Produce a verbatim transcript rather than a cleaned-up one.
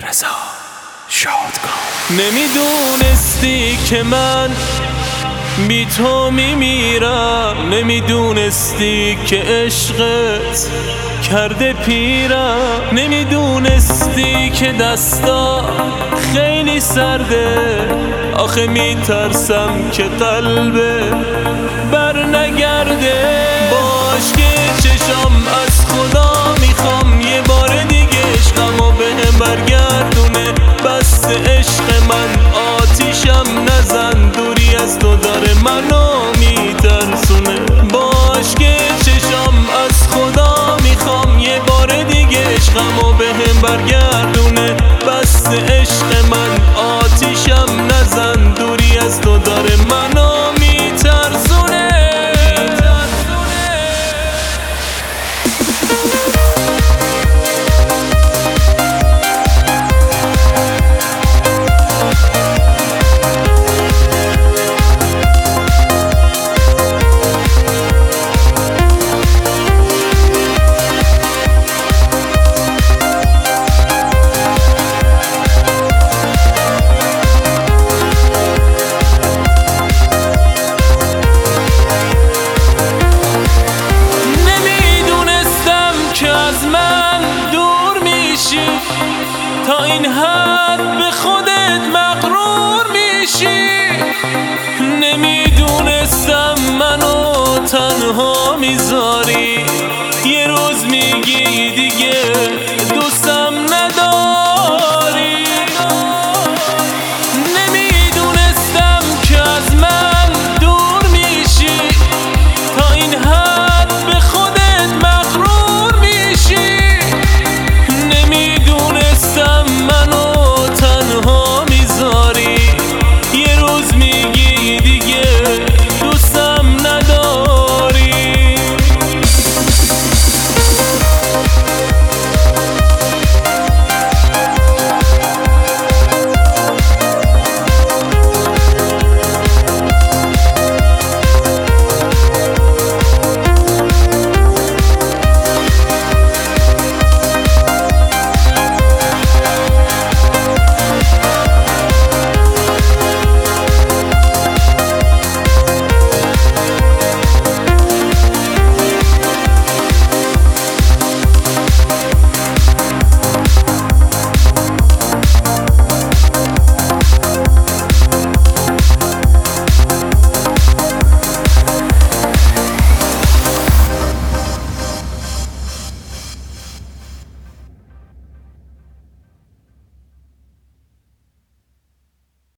رضا شادکام. نمیدونستی که من بی تو میمیرم، نمیدونستی که عشقت کرده پیرم، نمیدونستی که دستا خیلی سرده، آخه میترسم که قلبه بر نگرده. باش که چشم از خدا میخوام یه بار دیگه عشقمو بهم برگردونه، بس عشق من آتیشم نزن، دوری از تو داره منو میترسونه. باش که چشم از خدا میخوام یه بار دیگه عشقمو بهم برگردونه، بس عشق من آتیشم نزن، دوری از تو داره منو میترسونه. تا این حد به خودت مغرور میشی، نمیدونستم منو تنها میذاری، یه روز میگی دیگه